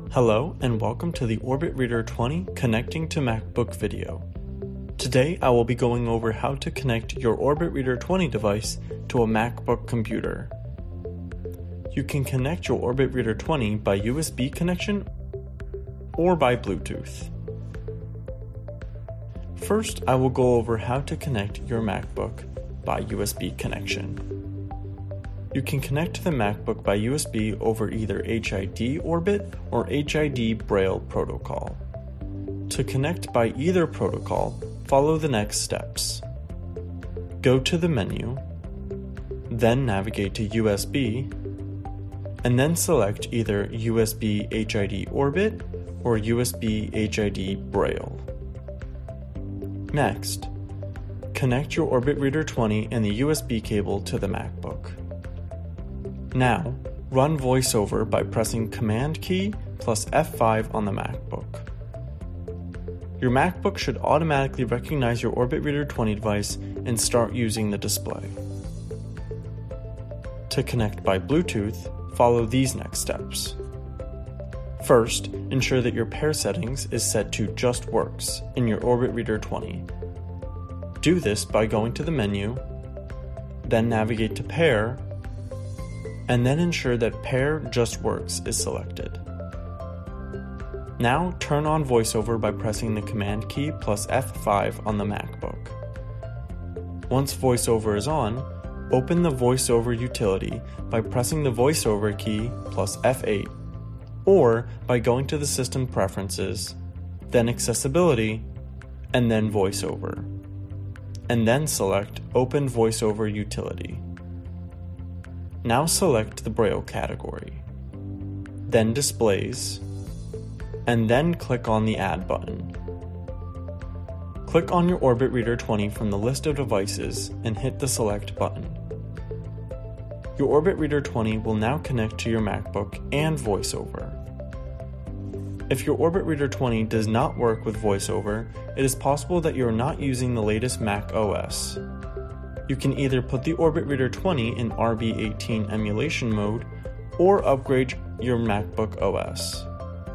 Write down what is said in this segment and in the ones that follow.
Hello and welcome to the Orbit Reader 20 Connecting to MacBook video. Today I will be going over how to connect your Orbit Reader 20 device to a MacBook computer. You can connect your Orbit Reader 20 by USB connection or by Bluetooth. First, I will go over how to connect your MacBook by USB connection. You can connect to the MacBook by USB over either HID Orbit or HID Braille protocol. To connect by either protocol, follow the next steps. Go to the menu, then navigate to USB, and then select either USB HID Orbit or USB HID Braille. Next, connect your Orbit Reader 20 and the USB cable to the MacBook. Now, run VoiceOver by pressing Command key plus F5 on the MacBook. Your MacBook should automatically recognize your Orbit Reader 20 device and start using the display. To connect by Bluetooth, follow these next steps. First, ensure that your pair settings is set to Just Works in your Orbit Reader 20. Do this by going to the menu, then navigate to Pair, and then ensure that Pair Just Works is selected. Now turn on VoiceOver by pressing the Command key plus F5 on the MacBook. Once VoiceOver is on, open the VoiceOver utility by pressing the VoiceOver key plus F8, or by going to the System Preferences, then Accessibility, and then VoiceOver, and then select Open VoiceOver Utility. Now select the Braille category, then Displays, and then click on the Add button. Click on your Orbit Reader 20 from the list of devices and hit the Select button. Your Orbit Reader 20 will now connect to your MacBook and VoiceOver. If your Orbit Reader 20 does not work with VoiceOver, it is possible that you are not using the latest Mac OS. You can either put the Orbit Reader 20 in RB18 emulation mode or upgrade your MacBook OS.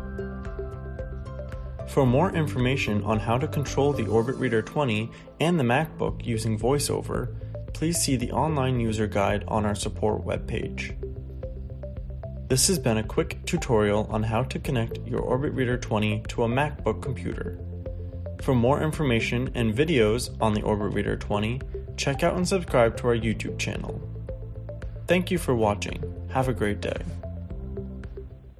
For more information on how to control the Orbit Reader 20 and the MacBook using VoiceOver, please see the online user guide on our support webpage. This has been a quick tutorial on how to connect your Orbit Reader 20 to a MacBook computer. For more information and videos on the Orbit Reader 20, check out and subscribe to our YouTube channel. Thank you for watching. Have a great day.